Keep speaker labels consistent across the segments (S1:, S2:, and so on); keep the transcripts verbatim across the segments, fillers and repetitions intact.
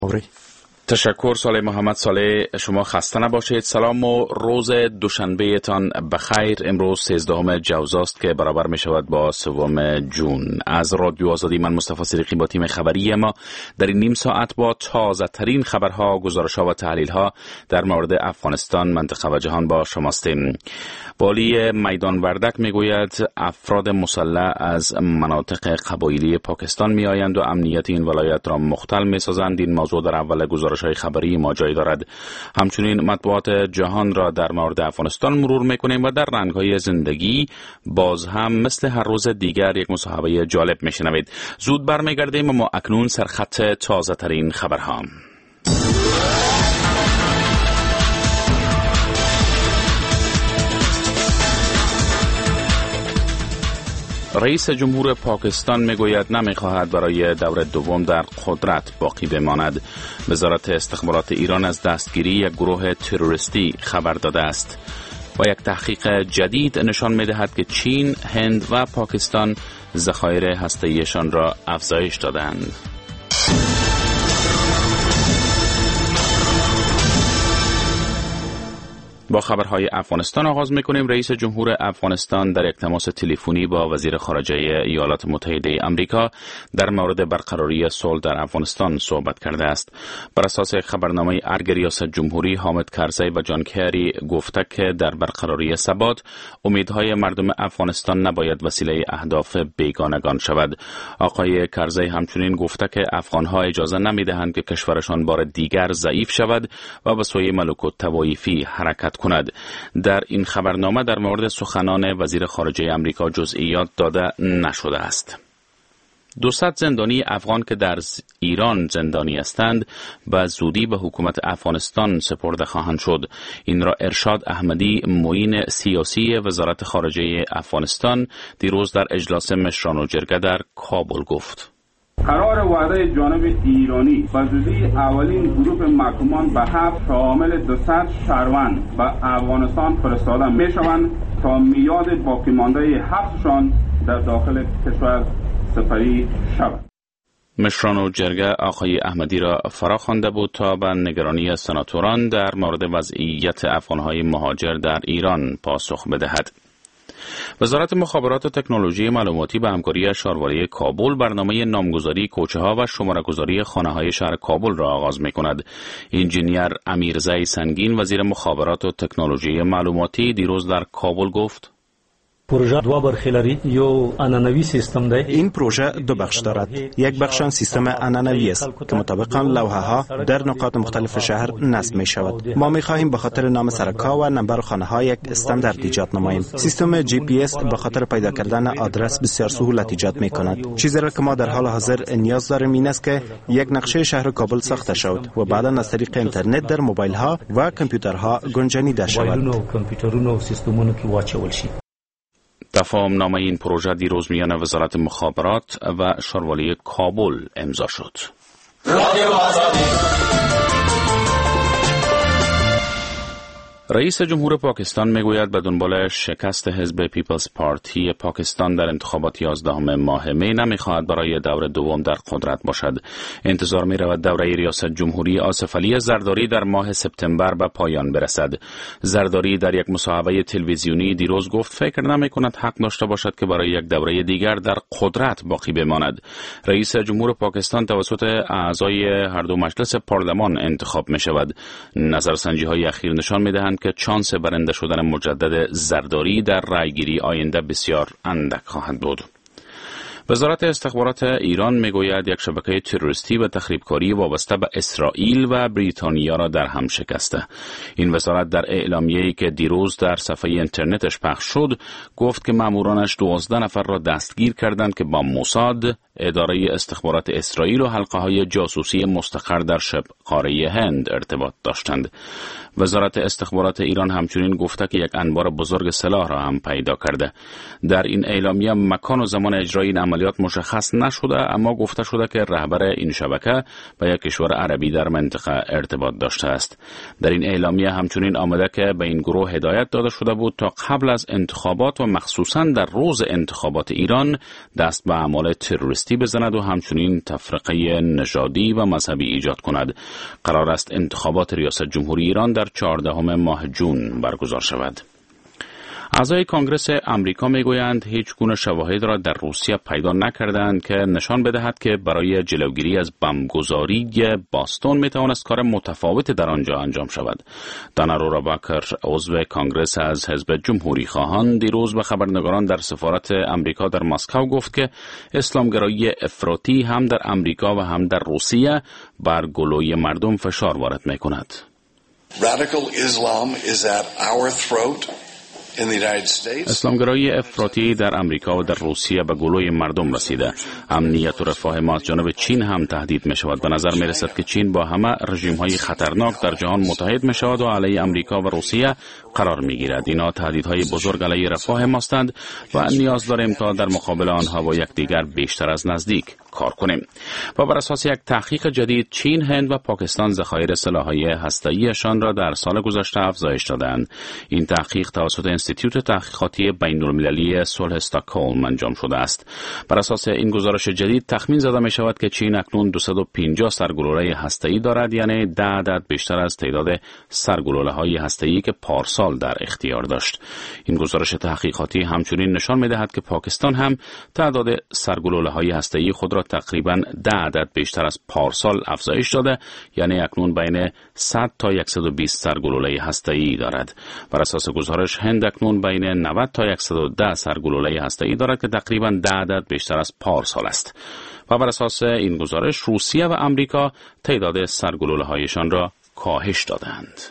S1: آوری.
S2: تشکر صالح محمد. صالح شما خسته نباشید. سلام و روز دوشنبه تان بخیر. امروز سیزدهم جوزاست که برابر می شود با سوم جون. از رادیو آزادی من مصطفی صدیقی با تیم خبری ما در این نیم ساعت با تازه ترین خبرها، گزارش‌ها و تحلیل‌ها در مورد افغانستان، منطقه و جهان با شماستیم. والی میدان وردک میگوید افراد مسلح از مناطق قبایلی پاکستان می آیند و امنیت این ولایت را مختل می سازند. این موضوع در اول گزارش‌های خبری ما جای دارد. همچنین مطبوعات جهان را در مورد افغانستان مرور میکنیم و در رنگ‌های زندگی باز هم مثل هر روز دیگر یک مصاحبه جالب میشنوید. زود برمیگردیم و ما اکنون سرخط تازه ترین خبرها. رئیس جمهور پاکستان میگوید نمیخواهد برای دور دوم در قدرت باقی بماند. وزارت استخبارات ایران از دستگیری یک گروه تروریستی خبر داده است و یک تحقیق جدید نشان میدهد که چین، هند و پاکستان ذخایر هسته‌ایشان را افزایش دادند. با خبرهای افغانستان آغاز میکنیم. رئیس جمهور افغانستان در یک تماس تلفنی با وزیر خارجه ایالات متحده آمریکا در مورد برقراری صلح در افغانستان صحبت کرده است. بر اساس خبرنامه ارگ ریاست جمهوری، حامد کرزی و جان کری گفته که در برقراری ثبات امیدهای مردم افغانستان نباید وسیله اهداف بیگانگان شود. آقای کرزی همچنین گفته که افغانها اجازه نمیدهند که کشورشان بار دیگر ضعیف شود و به سوی ملکوت طوایفی حرکت کند. در این خبرنامه در مورد سخنان وزیر خارجه آمریکا جزئیات داده نشده است. دوصد زندانی افغان که در ایران زندانی هستند به زودی به حکومت افغانستان سپرده خواهند شد. این را ارشاد احمدی، معین سیاسی وزارت خارجه افغانستان، دیروز در اجلاس مشران و جرگه در کابل گفت.
S3: قرار وعده جانب ایرانی به زودی اولین گروه محکومان به حبس شامل دوصد شهروند به افغانستان فرستاده می شوند تا میاد باقی مانده حبسشان در داخل کشور سپری شود.
S2: مشران و جرگه آقای احمدی را فرا خوانده بود تا به نگرانی سناتوران در مورد وضعیت افغانهای مهاجر در ایران پاسخ بدهد. وزارت مخابرات و تکنولوژی معلوماتی به همکاری شهروالی کابل برنامه نامگذاری کوچه‌ها و شماره‌گذاری خانه‌های شهر کابل را آغاز می‌کند. انجینیر امیرزی سنگین، وزیر مخابرات و تکنولوژی معلوماتی، دیروز در کابل گفت:
S4: پروژه دو برخی لري. یو عنعنوي سیستم ده.
S1: این پروژه دو بخش دارد. یک بخش سیستم عنعنوی است که مطابق لوحه ها در نقاط مختلف شهر نصب می شود. ما می خواهیم به خاطر نام سرکا و نمبر خانه ها یک استاندارد ایجاد نماییم. سیستم جی پی اس به خاطر پیدا کردن آدرس بسیار سهولت ایجاد می کند. چیزی را که ما در حال حاضر نیاز داریم این است که یک نقشه شهر کابل ساخته شود و بعدا از طریق اینترنت در موبایل ها و کامپیوترها گنجانیده شود.
S2: تفاهم نامه این پروژه دیروز میان وزارت مخابرات و شهروالی کابل امضا شد. رئیس جمهور پاکستان میگوید به دنبال شکست حزب پیپلز پارتی پاکستان در انتخابات یازدهم ماه می نمیخواهد برای دور دوم در قدرت باشد. انتظار می رود دوره ریاست جمهوری آصف علی زرداری در ماه سپتامبر به پایان برسد. زرداری در یک مصاحبه تلویزیونی دیروز گفت فکر نمی کند حق داشته باشد که برای یک دوره دیگر در قدرت باقی بماند. رئیس جمهور پاکستان توسط اعضای هر دو مجلس پارلمان انتخاب می شود. نظرسنجی های اخیر نشان می دهند که چانس برنده شدن مجدد زرداری در رأیگیری آینده بسیار اندک خواهد بود. وزارت استخبارات ایران میگوید یک شبکه تروریستی و تخریبکاری وابسته به اسرائیل و بریتانیا را در هم شکسته. این وزارت در اعلامیه‌ای که دیروز در صفحه اینترنتش پخش شد گفت که مامورانش دوازده نفر را دستگیر کردند که با موساد، اداره استخبارات اسرائیل و حلقه‌های جاسوسی مستقر در شبه قاره هند ارتباط داشتند. وزارت استخبارات ایران همچنین گفته که یک انبار بزرگ سلاح را هم پیدا کرده. در این اعلامیه مکان و زمان اجرای این عملیات مشخص نشده، اما گفته شده که رهبر این شبکه به یک کشور عربی در منطقه ارتباط داشته است. در این اعلامیه همچنین آمده که به این گروه هدایت داده شده بود تا قبل از انتخابات و مخصوصاً در روز انتخابات ایران دست به اعمال تروریستی تروریستی بزند و همچنین تفرقه نژادی و مذهبی ایجاد کند. قرار است انتخابات ریاست جمهوری ایران در چهاردهم ماه جون برگزار شود. اعضای کنگرس امریکا میگویند هیچ گونه شواهد را در روسیه پیدا نکردند که نشان بدهد که برای جلوگیری از بمبگذاری باستون میتواند کار متفاوتی در آنجا انجام شود. دانا روراباکر، عضو کنگرس از حزب جمهوری خواهان، دیروز به خبرنگاران در سفارت امریکا در مسکو گفت که اسلامگرایی افراطی هم در امریکا و هم در روسیه بر گلوی مردم فشار وارد میکند.
S5: Radical Islam is at our throat.
S2: اسلامگرایی افراطی در امریکا و در روسیه به گلوی مردم رسیده. امنیت و رفاه ما از جانب چین هم تهدید می شود. به نظر می رسد که چین با همه رژیم های خطرناک در جهان متحد می شود و علیه امریکا و روسیه قرار می گیرد. اینا تهدیدهای بزرگ علیه رفاه ماستند و نیاز داریم تا در مقابل آنها با یکدیگر بیشتر از نزدیک کار کنیم. و بر اساس یک تحقیق جدید، چین، هند و پاکستان ذخایر سلاح‌های هسته‌ایشان را در سال گذشته افزایش دادند. این تحقیق توسط انستیتوت تحقیقاتی بین‌المللی صلح استکهلم انجام شده است. بر اساس این گزارش جدید تخمین زده می شود که چین اکنون دویست و پنجاه سرگلوله هسته‌ای دارد، یعنی ده عدد بیشتر از تعداد سرگلوله‌های هسته‌ای که پارسال در اختیار داشت. این گزارش تحقیقاتی همچنین نشان می‌دهد که پاکستان هم تعداد سرگلوله‌های هسته‌ای خود را تقریباً ده عدد بیشتر از پارسال افزایش داده، یعنی اکنون بین صد تا صد و بیست سرگلوله هسته‌ای دارد. بر اساس گزارش هند اکنون بین نود تا صد و ده سرگلوله هسته‌ای دارد که تقریباً ده عدد بیشتر از پارسال است. و بر اساس این گزارش روسیه و امریکا تعداد سرگلوله‌هایشان را کاهش دادند.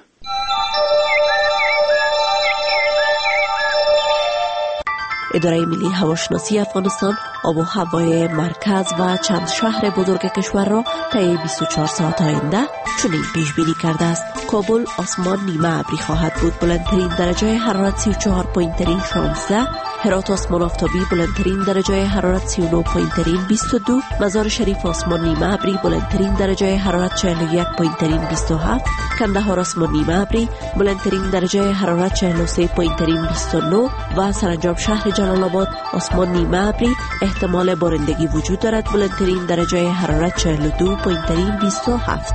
S6: اداره ملی هواشناسی افغانستان آب و هوای مرکز و چند شهر بزرگ کشور را طی بیست و چهار ساعت آینده چنین پیش بینی کرده است: کابل آسمان نیمه ابری خواهد بود، بلندترین درجه حرارت سی و چهار پایین‌ترین شانزده، هرات آسمان آفتابی، بلندترین درجه حرارت سی و نه پایین‌ترین بیست و دو، مزار شریف آسمان نیمه ابری، بلندترین درجه حرارت چهل و یک پایین‌ترین بیست و هفت، کندهار آسمان نیمه ابری، بلندترین درجه حرارت چهل و سه پایین‌ترین بیست و نه و سرانجام شهر جلال آباد آسمان نیمه ابری، احتمال بارندگی وجود دارد، بلندترین درجه حرارت چهل و دو پایین‌ترین بیست و هفت.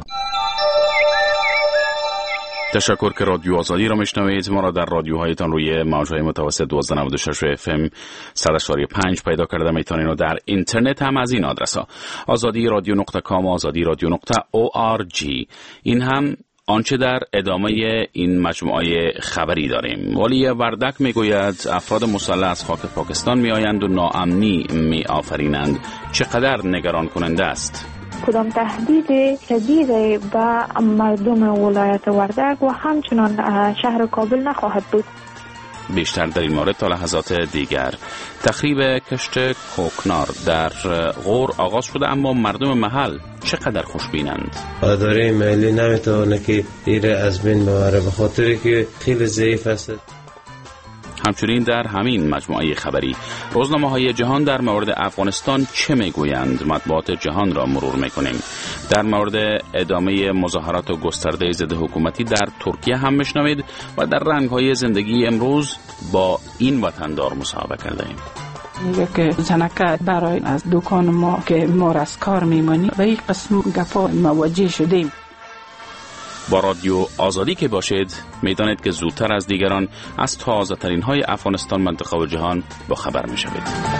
S2: تشکر که رادیو آزادی را میشنوید. ما را در رادیوهایتان روی موج‌های متوسط دویست و نود و شش اف ام صد و پنج پیدا کرده میتونید و در اینترنت هم از این آدرس ها آزادی رادیو نقطه کام و آزادی رادیو نقطه او آر جی. این هم آنچه در ادامه این مجموعه خبری داریم. ولی وردک میگوید افراد مسلح از خاک پاکستان می آیند و ناامنی می آفرینند. چقدر نگران کننده است؟
S7: کدام تهدید شدید به مردم ولایت وردک و همچنان شهر کابل نخواهد بود.
S2: بیشتر در این مورد تا لحظات دیگر. تخریب کشت کوکنار در غور آغاز شده، اما مردم محل چقدر خوشبینند؟
S8: اداره محلی نمیتونه که ایره از بین ببره به خاطری که خیلی ضعیف است.
S2: همچنین در همین مجموعه خبری روزنامه‌های جهان در مورد افغانستان چه میگویند؟ مطبوعات جهان را مرور میکنیم. در مورد ادامه مظاهرات گسترده ضد حکومتی در ترکیه هم میشنوید و در رنگ‌های زندگی امروز با این وطندار مصاحبه کردیم.
S9: میگه که زنکه برای از دکان ما که ما از کار میمانی به این قسم گپا مواجه شدیم.
S2: با رادیو آزادی که باشید میدانید که زودتر از دیگران از تازه ترین های افغانستان، منطقه و جهان با خبر می شوید.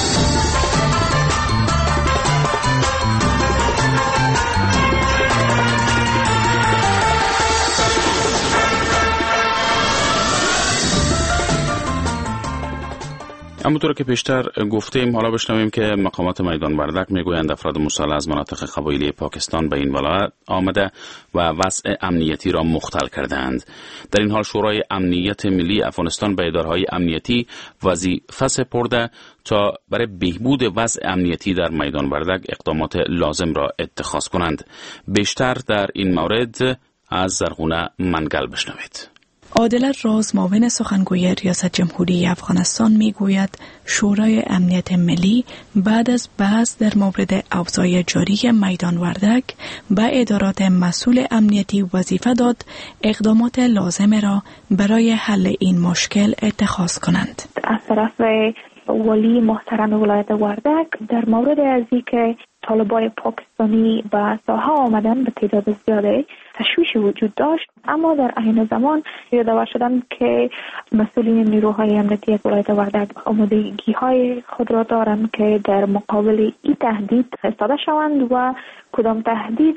S2: همونطور که پیشتر گفتیم، حالا بشنویم که مقامات میدان وردک میگویند افراد مسلح از مناطق قبایلی پاکستان به این ولایت آمده و وضع امنیتی را مختل کردند. در این حال شورای امنیت ملی افغانستان به اداره‌های امنیتی وظیفه سپرده تا برای بهبود وضع امنیتی در میدان وردک اقدامات لازم را اتخاذ کنند. بیشتر در این مورد از زرغونه منگل بشنوید.
S10: عادل راز، معاون سخنگوی ریاست جمهوری افغانستان، میگوید شورای امنیت ملی بعد از بحث در مورد اوضاع جاری میدان وردک به ادارات مسئول امنیتی وظیفه داد اقدامات لازم را برای حل این مشکل اتخاذ کنند.
S7: از طرف ولی محترم ولایت وردک در مورد از اینکه طالبای پاکستانی به ساحه آمدن به تعداد زیاده تشویش وجود داشت، اما در عین زمان یادآور شدند که مسئولین نیروهای امنیتی از ولایت وردک آمادگی های خود را دارند که در مقابل این تهدید ایستاده شوند و کدام تهدید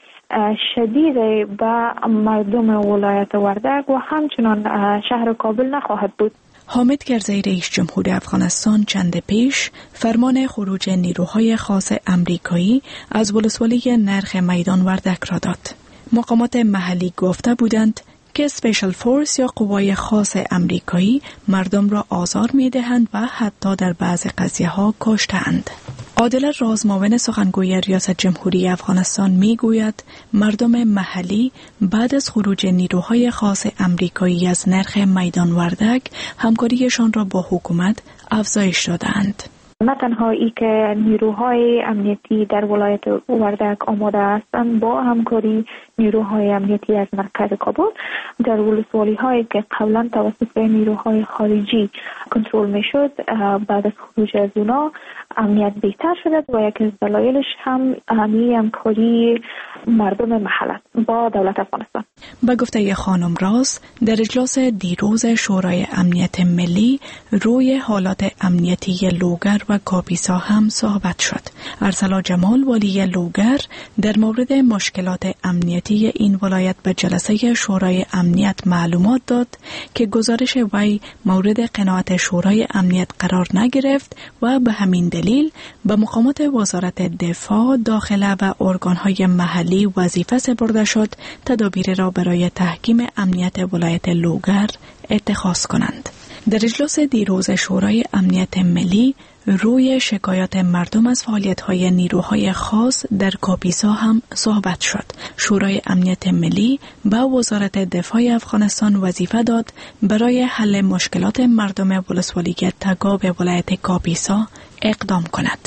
S7: شدید به مردم ولایت وردک و همچنان شهر کابل نخواهد بود.
S10: حامد کرزی رئیس جمهور افغانستان چند پیش فرمان خروج نیروهای خاص امریکایی از ولسوالی نرخ میدان وردک را داد. مقامات محلی گفته بودند که سپیشل فورس یا قوای خاص امریکایی مردم را آزار می دهند و حتی در بعض قضیه ها کشتند. عادل راز معاون سخنگوی ریاست جمهوری افغانستان می گوید مردم محلی بعد از خروج نیروهای خاص امریکایی از نرخ میدان وردک همکاریشان را با حکومت افزایش دادند.
S7: نه تنها ای که نیروهای امنیتی در ولایت وردک آماده هستند با همکاری نیروهای امنیتی از مرکز کابل در ولسوالی هایی که قبلا توسط نیروهای خارجی کنترل می شد، بعد از خروج از اونا امنیت بهتر شده و یکی از دلایلش هم اهمی همکاری مردم محل با دولت افغانستان.
S10: به گفته خانم راز، در اجلاس دیروز شورای امنیت ملی روی حالات امنیتی لوگر و کاپیسا هم صحبت شد. ارسلا جمال والی لوگر در مورد مشکلات امنیتی این ولایت به جلسه شورای امنیت معلومات داد که گزارش وی مورد قناعت شورای امنیت قرار نگرفت و به همین دلیل به مقامات وزارت دفاع، داخله و ارگانهای محلی وظیفه سپرده شد تدابیر را برای تحکیم امنیت ولایت لوگر اتخاذ کنند. در اجلاس دیروز شورای امنیت ملی روی شکایات مردم از فعالیت‌های نیروهای خاص در کاپیسا هم صحبت شد. شورای امنیت ملی به وزارت دفاع افغانستان وظیفه داد برای حل مشکلات مردم ولسوالی تگاب ولایت کاپیسا اقدام کند.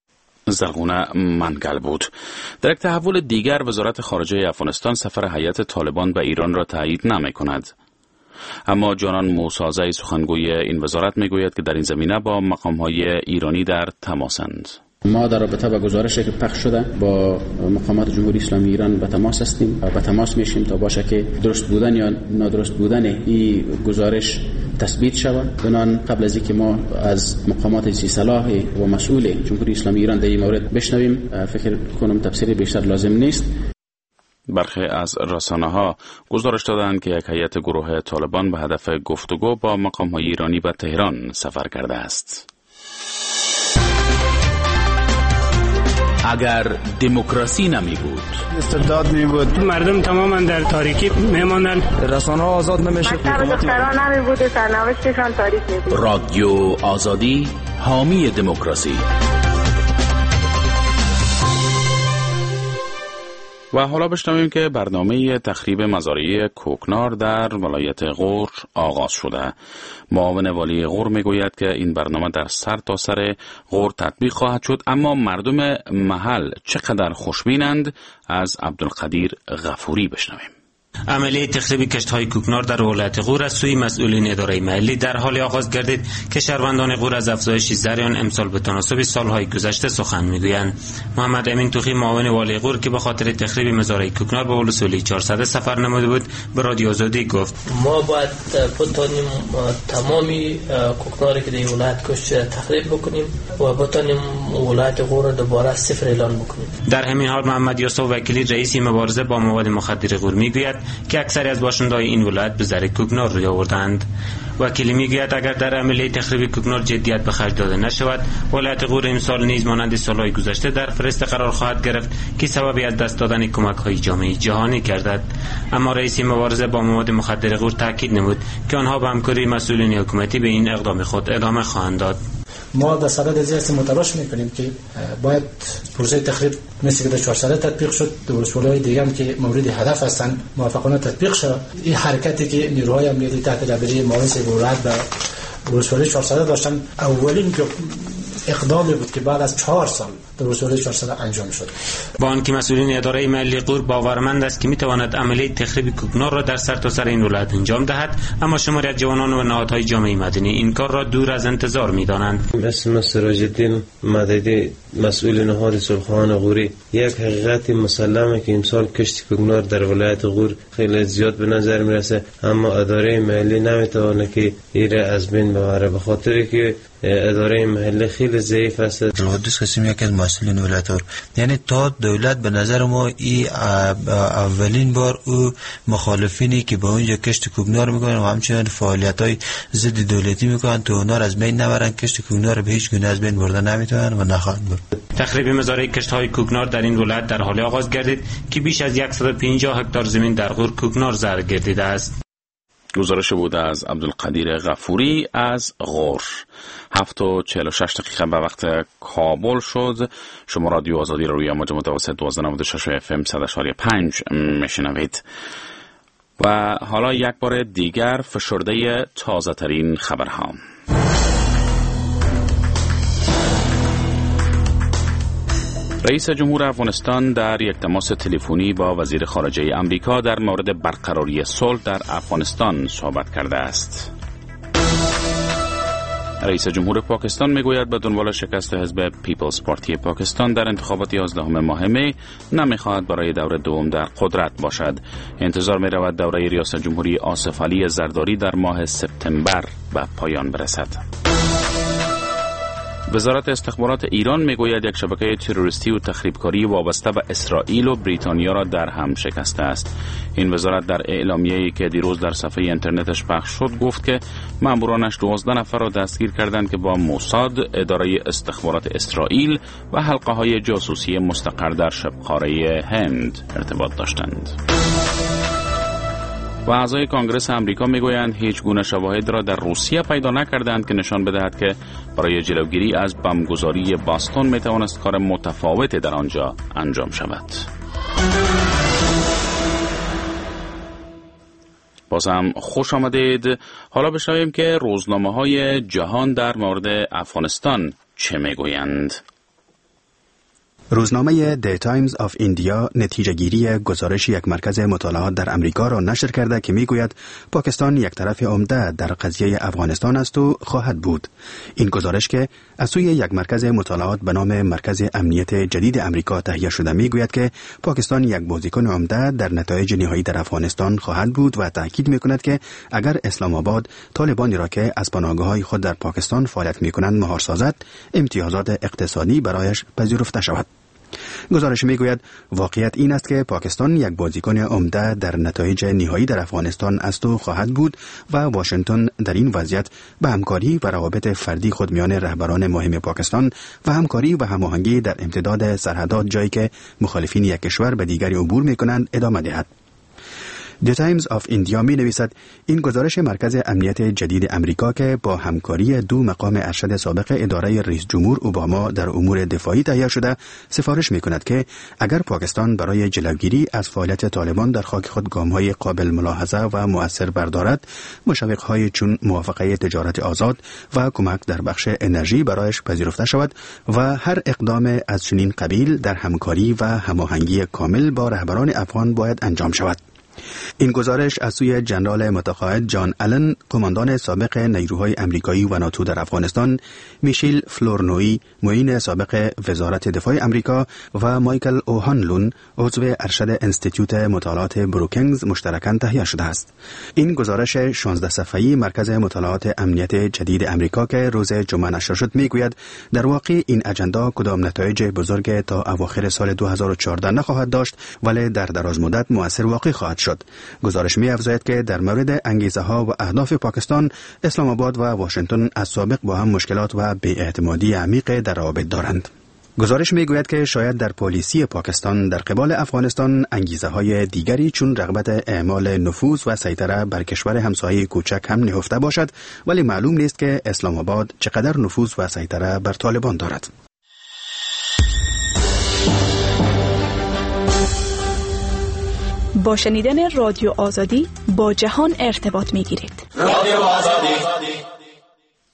S2: زرغونه منگل بود. در یک تحول دیگر وزارت خارجه افغانستان سفر هیئت طالبان به ایران را تایید نمی کند. اما جانان موسازی سخنگوی این وزارت می گوید که در این زمینه با مقام‌های ایرانی در تماسند.
S11: ما در رابطه با گزارشی که پخش شده با مقامات جمهوری اسلامی ایران به تماس هستیم و به تماس میشیم تا باشه که درست بودن یا نادرست بودن این گزارش تثبیت شود. بنان قبل از اینکه ما از مقامات ذی صلاح و مسئول جمهوری اسلامی ایران در این مورد بشنویم، فکر کنم تفسیر بیشتر لازم نیست.
S2: برخی از رسانه‌ها گزارش دادند که یک هیئت گروه طالبان به هدف گفتگو با مقام‌های ایرانی به تهران سفر کرده است.
S12: اگر دموکراسی نمی بود،
S13: استبداد می بود، مردم تماما در تاریکی می ماندن، رسانه ها آزاد نمی شد،
S14: مکتب دختران نمی بود، سرنوشتشان تاریک می بود.
S12: رادیو آزادی حامی دموکراسی.
S2: و حالا بشنویم که برنامه تخریب مزارع کوکنار در ولایت غور آغاز شده. معاون والی غور میگوید که این برنامه در سر تا سر غور تطبیق خواهد شد، اما مردم محل چقدر خوشبینند از عبدالقدیر غفوری بشنویم.
S15: عملیه تخریب کشت‌های کوکنار در ولایت غور از سوی مسئولین اداره محلی در حال آغاز گردید که شهروندان غور از افزایش زریان امسال به تناسب سالهای گذشته سخن میگویند. محمد امین توخی معاون والی غور که به خاطر تخریب مزارع کوکنار به ولسوالی چهارصد سفر نموده بود به رادیو آزادی گفت
S16: ما باید بتونیم تمامی کوکناری که در ولایت کشت تخریب بکنیم و بتونیم ولایت غور دوباره صفر اعلان بکنیم.
S15: در همین حال محمد یوسف وکیلی رئیس مبارزه با مواد مخدر غور میگوید که اکثری از باشندگان این ولایت به زر کوکنار روی آوردند. وکیلی میگوید اگر در عملیه تخریب کوکنار جدیت به خرج داده نشود، ولایت غور امسال نیز مانند سالهای گذشته در فرست قرار خواهد گرفت که سببی از دست دادن کمک‌های جامعه جهانی گردد. اما رئیس مبارزه با مواد مخدر غور تاکید نمود که آنها با همکاری مسئولین حکومتی به این اقدام خود ادامه خواهند داد.
S17: ما در صدد از این متلاش میکنیم که باید پروسه تخریب مثل که در چهارصد تطبیق شد، در ولسوالی‌های دیگه هم که مورد هدف هستن موافقانه تطبیق شد. این حرکتی که نیروهای امنیتی تحت رهبری معاون ولایت و ولسوالی چهارصد داشتن اولین اقدامی بود که بعد از چهار سال در ولسوالی چهار ساله انجام شد.
S15: با آنکه مسئولین اداره ملی غور باورمند است که میتواند عملیه تخریب کوکنار را در سرتاسر این ولایت انجام دهد، اما شماری از جوانان و نهادهای جامعه مدنی این کار را دور از انتظار میدانند.
S8: اسم سراج الدین مددی مسئول نهاد صلح‌خواهان غوری، یک حقیقت مسلمه که امسال کشت کوکنار در ولایت غور خیلی زیاد به نظر میرسه، اما اداره ملی نمیتونه که ایره از بین ببره، به خاطر که اداره محلی خیلی ضعیف است.
S18: القدس قسم یکی از مسئولین ولایت غور، یعنی تا دولت به نظر ما ای اولین بار او مخالفینی که به اونجا کشت کوکنار میکنن و همچنین فعالیت‌های ضد دولتی میکنن تا اونها از بین نبرن، کشت کوکنار به هیچ گونه از بین بردن نمیتونن و نخواهند برد.
S15: تخریب مزارع کشت‌های کوکنار در این ولایت در حال آغاز گردید که بیش از صد و پنجاه هکتار زمین در غور کوکنار زرع گردیده است.
S2: گزارش بود از عبدالقدیر غفوری از غور. هفت و چهل و شش دقیقه به وقت کابل شد. شما رادیو آزادی را روی موج متوسط دوازده و نود و شش اف ام صد و پنج میشنوید. و حالا یک بار دیگر فشرده تازه ترین خبرها. رئیس جمهور افغانستان در یک تماس تلفنی با وزیر خارجه امریکا در مورد برقراری صلح در افغانستان صحبت کرده است. رئیس جمهور پاکستان میگوید به دنبال شکست حزب پیپلز پارتی پاکستان در انتخابات یازدهم ماه می نمیخواهد برای دور دوم در قدرت باشد. انتظار می رود دوره ریاست جمهوری آصف علی زرداری در ماه سپتامبر به پایان برسد. وزارت استخبارات ایران میگوید یک شبکه تروریستی و تخریبکاری وابسته به اسرائیل و بریتانیا را در هم شکسته است. این وزارت در اعلامیه‌ای که دیروز در صفحه اینترنتش پخش شد گفت که مامورانش دوازده نفر را دستگیر کردند که با موساد، اداره استخبارات اسرائیل و حلقه‌های جاسوسی مستقر در شبه‌قاره هند ارتباط داشتند. و اعضای کانگرس امریکا میگویند هیچ گونه شواهد را در روسیه پیدا نکردند که نشان بدهد که برای جلوگیری از بمبگذاری باستون میتوانست کار متفاوتی در آنجا انجام شود. باز هم خوش آمدید. حالا بشنویم که روزنامه‌های جهان در مورد افغانستان چه میگویند.
S19: روزنامه دی تایمز آف ایندیا نتیجه گیری گزارش یک مرکز مطالعات در امریکا را نشر کرده که میگوید پاکستان یک طرف عمده در قضیه افغانستان است و خواهد بود. این گزارش که از سوی یک مرکز مطالعات به نام مرکز امنیت جدید امریکا تهیه شده میگوید که پاکستان یک بازیکن عمده در نتایج نهایی در افغانستان خواهد بود و تاکید میکند که اگر اسلام آباد طالبانی را که از پناهگاه‌های خود در پاکستان فعالیت میکنند مهار سازد، امتیازات اقتصادی برایش پذیرفته شود. گزارش میگوید واقعیت این است که پاکستان یک بازیکن عمده در نتایج نهایی در افغانستان است و خواهد بود و واشنگتن در این وضعیت به همکاری و روابط فردی خود میان رهبران مهم پاکستان و همکاری و هماهنگی در امتداد سرحدات جایی که مخالفین یک کشور به دیگری عبور میکنند ادامه دهد. دی تایمز آف ایندیا می نویسد این گزارش مرکز امنیت جدید امریکا که با همکاری دو مقام ارشد سابق اداره رئیس جمهور اوباما در امور دفاعی تهیه شده سفارش می کند که اگر پاکستان برای جلوگیری از فعالیت طالبان در خاک خود گام‌های قابل ملاحظه و مؤثر بردارد، مشوق‌های چون موافقه تجارت آزاد و کمک در بخش انرژی برایش پذیرفته شود و هر اقدام از چنین قبیل در همکاری و هماهنگی کامل با رهبران افغان باید انجام شود. این گزارش از سوی جنرال متقاعد جان آلن، قماندان سابق نیروهای امریکایی و ناتو در افغانستان، میشیل فلورنوی، معین سابق وزارت دفاع امریکا و مایکل اوهانلون، عضو ارشد انستیتوت مطالعات بروکینگز مشترکاً تهیه شده است. این گزارش شانزده صفحه‌ای مرکز مطالعات امنیت جدید امریکا که روز جمعه نشر شد میگوید در واقع این اجندا کدام نتایج بزرگ تا اواخر سال دو هزار و چهارده نخواهد داشت، ولی در دراز مدت مؤثر واقع خواهد شد. گزارش می افزاید که در مورد انگیزه ها و اهداف پاکستان، اسلام آباد و واشنگتن از سابق با هم مشکلات و بی‌اعتمادی عمیق در روابط دارند. گزارش می گوید که شاید در پالیسی پاکستان در قبال افغانستان انگیزه های دیگری چون رغبت اعمال نفوذ و سیطره بر کشور همسایه کوچک هم نهفته باشد، ولی معلوم نیست که اسلام آباد چقدر نفوذ و سیطره بر طالبان دارد.
S10: با شنیدن رادیو آزادی با جهان ارتباط می گیرید.
S2: رادیو آزادی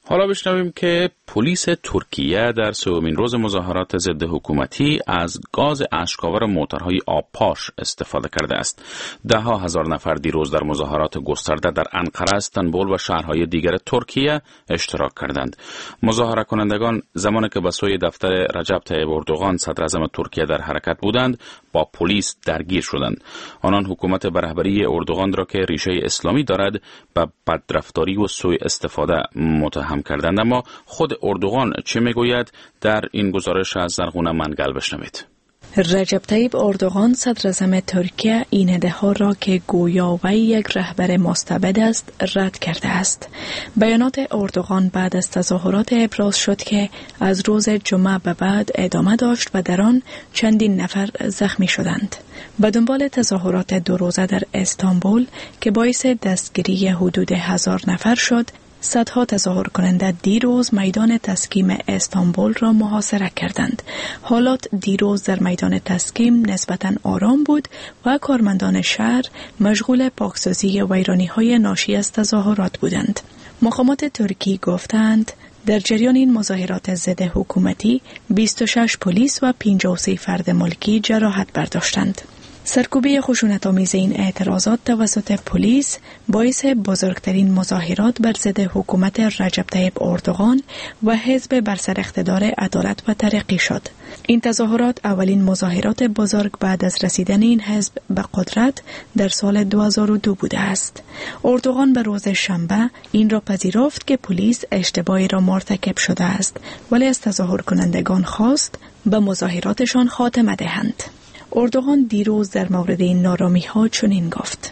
S2: حالا بشنویم که پلیس ترکیه در سومین روز مظاهرات ضد حکومتی از گاز اشک‌آور موتورهای آبپاش استفاده کرده است. ده ها هزار نفر دیروز در مظاهرات گسترده در انقره، استانبول و شهرهای دیگر ترکیه اشتراک کردند. مظاهره کنندگان زمانی که به سوی دفتر رجب طیب اردوغان صدر اعظم ترکیه در حرکت بودند، با پلیس درگیر شدند. آنان حکومت به رهبری اردوغان را که ریشه اسلامی دارد به بدرفتاری و سوء استفاده متهم کردند. اما خود اردوغان چه میگوید؟ در این گزارش از زرغونه منگل بشنوید.
S10: رجب طیب اردوغان صدر اعظم ترکیه این ادعا را که گویا وی یک رهبر مستبد است رد کرده است. بیانات اردوغان بعد از تظاهرات ابراز شد که از روز جمعه به بعد ادامه داشت و در آن چندین نفر زخمی شدند. به دنبال تظاهرات دو روزه در استانبول که باعث دستگیری حدود هزار نفر شد، صدها تظاهر کننده دیروز میدان تسکیم استانبول را محاصره کردند. حالات دیروز در میدان تسکیم نسبتاً آرام بود و کارمندان شهر مشغول پاکسازی ویرانی‌های ناشی از تظاهرات بودند. مقامات ترکی گفتند در جریان این مظاهرات ضد حکومتی بیست و شش پلیس و پنجاه و سه فرد ملکی جراحت برداشتند. سرکوبی خشونت‌آمیز این اعتراضات توسط پلیس باعث بزرگترین مظاهرات بر ضد حکومت رجب طیب اردوغان و حزب بر سر اقتدار عدالت و ترقی شد. این تظاهرات اولین مظاهرات بزرگ بعد از رسیدن این حزب به قدرت در سال دو هزار و دو بوده است. اردوغان به روز شنبه این را پذیرفت که پلیس اشتباهی را مرتکب شده است، ولی از تظاهر کنندگان خواست به مظاهراتشان خاتمه دهند. اردوغان دیروز در مورد این نارامی ها چنین گفت.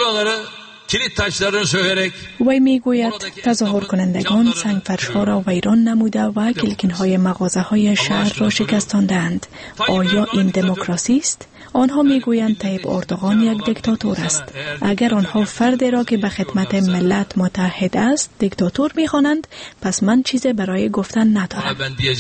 S10: وی می گوید تظاهر کنندگان سنگ فرش ها را ویران نموده و کلکین های مغازه های شهر را شکستاندند. آیا این دموکراسی است؟ آنها می گویند طیب اردوغان یک دیکتاتور است. اگر آنها فردی را که به خدمت ملت متحد است دیکتاتور می خوانند، پس من چیزی برای گفتن ندارم.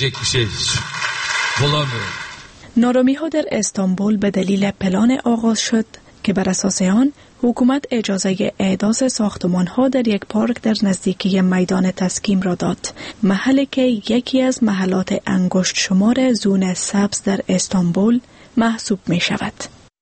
S10: نارامی ها در استانبول به دلیل پلان آغاز شد که بر اساس آن حکومت اجازه احداث ساختمان ها در یک پارک در نزدیکی میدان تسکیم را داد، محلی که یکی از محلات انگشت شمار زون سبز در استانبول محسوب می شود.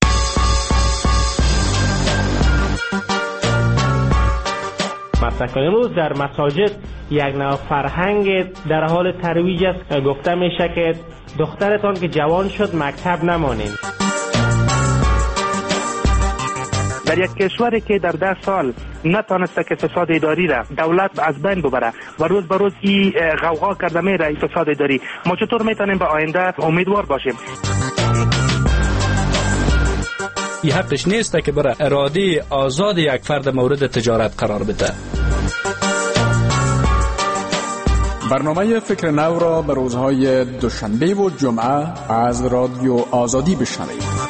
S20: مسکن امروز در مساجد یک نوع فرهنگ در حال ترویج است. گفته میشه که دخترتان که جوان شد مکتب نمانید.
S21: در یک کشوری که در ده سال نتانسته که فساد اداری را دولت از بین ببره و روز به روز این غوغا کرده میره این فساد اداری، ما چطور میتونیم به آینده امیدوار باشیم؟
S4: این حقش نیست که برای اراده آزاد یک فرد مورد تجارت قرار بده.
S22: برنامه فکر نو را به روزهای دوشنبه و جمعه از رادیو آزادی بشنوید.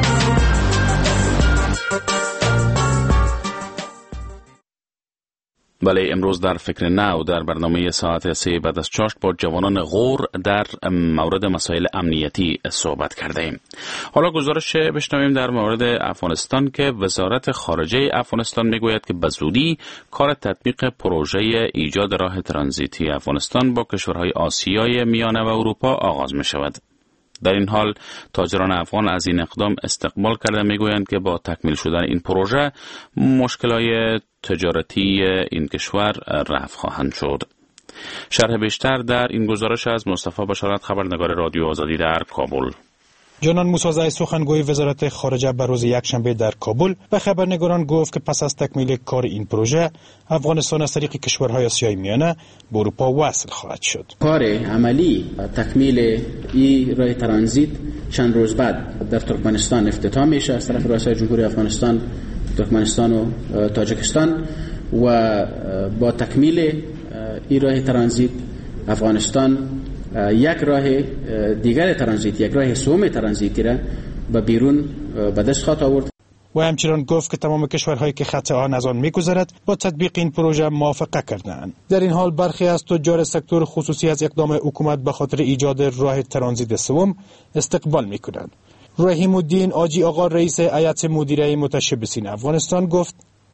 S2: بله، امروز در فکر نو در برنامه ساعت سه بعد از چاشت با جوانان غور در مورد مسائل امنیتی صحبت کرده ایم. حالا گزارش بشنویم در مورد افغانستان که وزارت خارجه افغانستان میگوید که به زودی کار تطبیق پروژه ایجاد راه ترانزیتی افغانستان با کشورهای آسیای میانه و اروپا آغاز می شود. در این حال تاجران افغان از این اقدام استقبال کرده، میگویند که با تکمیل شدن این پروژه مشکلات تجارتی این کشور رفع خواهند شد. شرح بیشتر در این گزارش از مصطفی بشارت، خبرنگار رادیو آزادی در کابل.
S23: جانان موسازی سخنگوی وزارت خارجه بر روز یکشنبه در کابل به خبرنگاران گفت که پس از تکمیل کار این پروژه افغانستان از طریق کشورهای آسیای میانه به اروپا وصل خواهد شد.
S11: کار عملی تکمیل این راه ترانزیت چند روز بعد در ترکمنستان افتتاح میشه از طرف رئاسای جمهوری افغانستان، ترکمنستان و تاجیکستان، و با تکمیل این راه ترانزیت افغانستان یک راه دیگر ترانزیت، یک راه سوم ترانزیتی را به بیرون به دست خواهد آورد.
S23: و همچنان گفت که تمام کشورهایی که خط آن از آن می‌گذرد با تطبیق این پروژه موافقه کردند. در این حال برخی از تجار سکتور خصوصی از اقدام حکومت به خاطر ایجاد راه ترانزیت سوم استقبال می‌کنند. رحیم الدین آجی آقا رئیس هیئت مدیره متشبثین افغانستان گفت: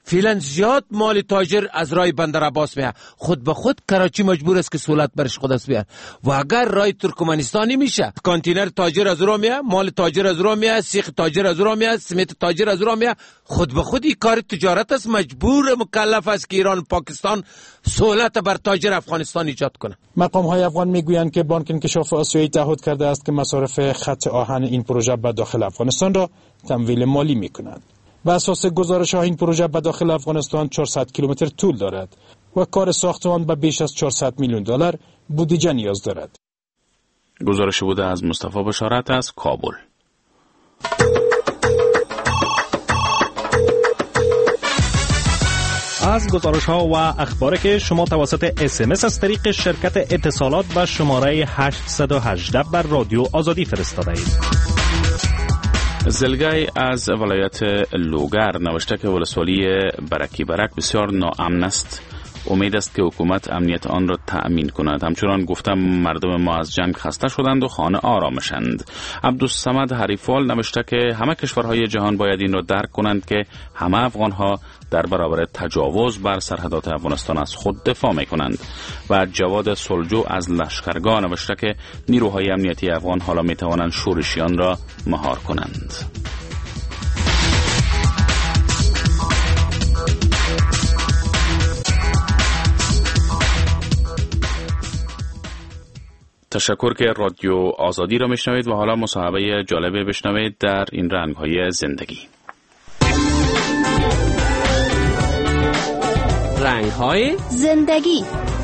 S1: فعلا زیاد مال تاجر از رای بندر عباس میاد، خود به خود کراچی مجبور است که سهولت برش خود است بیاد. و اگر رای ترکمنستانی میشه، کانتینر تاجر از رو میاد، مال تاجر از رو میاد، سیخ تاجر از رو میاد، سمت تاجر از رو میاد، خود به خود این کار تجارت است، مجبور مکلف است که ایران پاکستان سهولت بر تاجر افغانستان ایجاد کنه.
S23: مقام های افغان میگویند که بانک انکشاف آسیایی تعهد کرده است که مصارف خط آهن این پروژه به داخل افغانستان را تمویل مالی میکنند. بر اساس گزارش ها این پروژه به داخل افغانستان چهارصد کیلومتر طول دارد و کار ساخت آن به بیش از چهارصد میلیون دلار بودجه نیاز دارد.
S2: گزارش بوده از مصطفی بشارت از کابل.
S3: از گزارش ها و اخباری که شما توسط اس ام اس از طریق شرکت اتصالات به شماره هشت یک هشت بر رادیو آزادی فرستاده اید.
S2: زلگای از ولایت لوگر نوشته که ولسوالی برکی برک بسیار ناامن است. امید است که حکومت امنیت آن را تأمین کند. همچنان گفتم مردم ما از جنگ خسته شدند و خانه آرامشند. عبدالصمد حریفال نوشته که همه کشورهای جهان باید این را درک کنند که همه افغانها در برابر تجاوز بر سرحدات افغانستان از خود دفاع می کنند. و جواد سلجو از لشکرگاه نوشته که نیروهای امنیتی افغان حالا می توانند شورشیان را مهار کنند. تشکر که رادیو آزادی را میشنوید و حالا مصاحبه جالبه بشنوید در این رنگ‌های زندگی.
S5: رنگ‌های زندگی.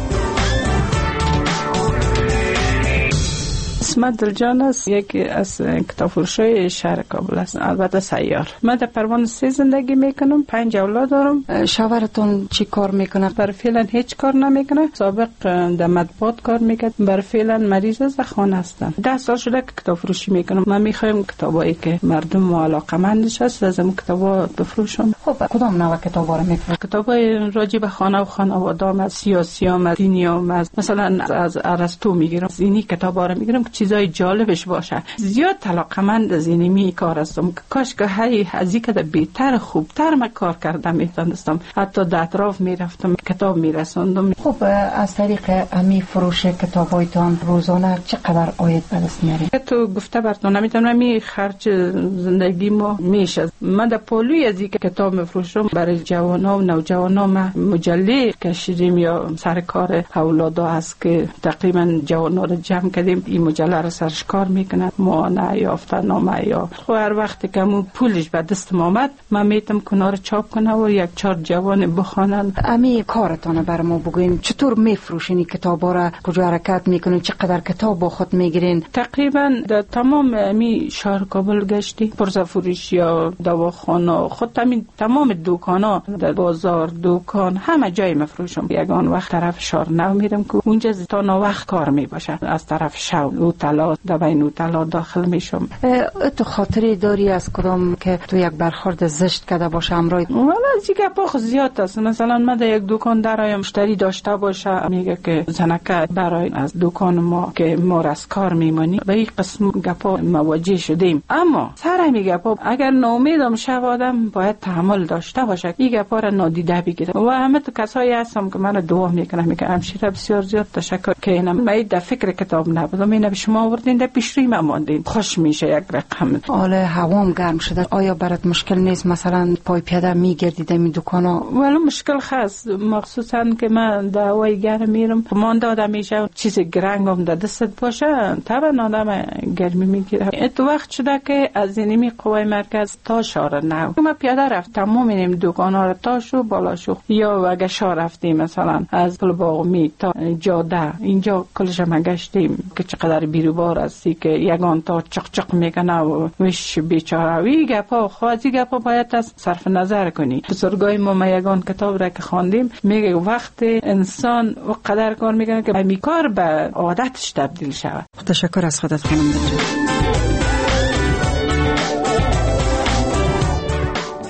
S9: اسمت دلجان است، یکی از کتابفروشای شهر کابل است، البته سیار. من در پروان سه زندگی میکنم، پنج اولاد دارم.
S5: شوهرتون چی کار میکنه؟
S9: بر فعلا هیچ کار نمیکنه. سابق در مطبوعات کار میکرد. بر فعلا مریض است و خانه هستم. ده سال شده که کتاب فروشی میکنم. من میخوایم کتابایی که مردم علاقه‌مندش است از اون کتابا بفروشم.
S5: خب کدام نوع کتابا رو میفروشید؟
S9: کتابای راجع به خانه و خانواده، از سیاسی و دینی و مثلا از ارسطو میگیرم. اینی کتابا رو میگیرم چیزای جالبش باشه. زیاد علاقه‌مند از این می کار هستم که کاش که هی از اینکه بهتر خوبتر من کار کردم میتونستم. حتی در اطراف میرفتم کتاب میرسوندم.
S5: خب از طریق امی فروش کتابایتان روزانه چقدر عاید به دست میارید؟
S9: تو گفته براتون نمیتونم می خرج زندگی ما میشه. من در پولوی از اینکه کتاب میفروشم برای جوانا و نوجوانا ما مجله کشیدیم یا سر کار اولادا هست که تقریبا جوانا رو جمع کردیم. این مجله را سرش کار میکنه، معانه یا افتادنامه یا خب هر وقتی که مو پولش به دستم آمد من میتونم کنا رو چاپ کنم و یک چهار جوان بخوانن.
S5: امی کارتانه بر ما بگوین، چطور میفروشین کتابا را؟ کجا حرکت میکنین؟ چقدر کتاب با خود میگیرین؟
S9: تقریبا در تمام امی شهر کابل گشتی، پرزه فروش یا دواخانه، خود تامین تمام دکانا، در بازار دکان همه جای مفروشم. یگان وقت طرف شهر نو میرم که اونجا تا نو وقت کار میباشه. از طرف شو اوتلا دوای اوتلا داخل میشم.
S5: تو خاطری داری از کدام که تو یک برخورد زشت کرده باشه امروز؟
S9: والا از دیگه پخ زیاد است. مثلا من در یک دکان درایم مشتری داشته باشه میگه که زنکه برای از دکان ما که ما از کار میمانی به این قسم گپا مواجه شدیم. اما سر همین گپا اگر ناامیدم شو آدم باید تحمل داشته باشه. این گپا را نادیده بگیره. و همه تو کسایی هستم که من دعا میکنم میگم همشیره بسیار زیاد تشکر که اینم من در فکر کتاب نبودم. اینا به شما آوردین در پیشروی من ماندین. خوش میشه یک رقم.
S5: حالا هوام گرم شده، آیا برات مشکل نیست مثلا پای پیاده میگردید می دکانا؟
S9: ولی مشکل هست، مخصوصا که من در هوای گرم میرم مانده آدم میشه چیز گرنگم در دستت باشه طبعا آدم گرمی میگیره. تو وقت شده که از اینمی قوای مرکز تا شهر نو ما پیاده رفت تمام این دکانا رو تا شو بالا شو یا اگه شهر رفتیم مثلا از پل باغمی تا جاده اینجا کلش ما گشتیم که چقدر بیروبار هستی که یگان تا چق چق میکنه و وش بیچاره وی گپا خوازی گپا باید از صرف نظر کنی. بزرگای ما ما یگان کتاب را که خواندیم میگه وقت انسان و قدر کار میکنه که می کار به عادتش تبدیل شود.
S5: تشکر از خودت خانم دلجان.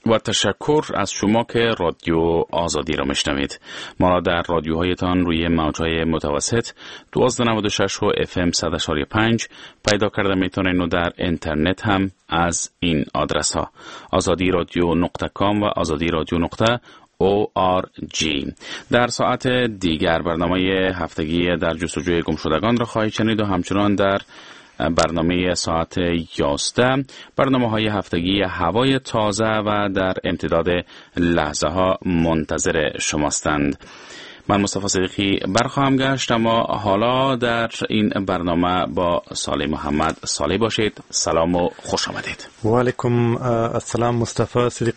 S2: و تشکر از شما که رادیو آزادی را میشنوید. ما را در رادیوهایتان روی موجهای متوسط دوازده نود و شش و اف ام صد و پنج پیدا کرده میتونید و در اینترنت هم از این آدرس ها آزادی رادیو نقطه کام و آزادی رادیو نقطه او آر جی. در ساعت دیگر برنامه هفتگی در جستجوی گمشدگان را خواهید شنید و همچنان در برنامه ساعت یازده برنامه های هفتگی هوای تازه و در امتداد لحظه ها منتظر شماستند. من مصطفی صدیقی برخواهم گشت، اما حالا در این برنامه با صالح محمد صالح باشید. سلام و خوش آمدید.
S6: و علیکم السلام مصطفی صدیقی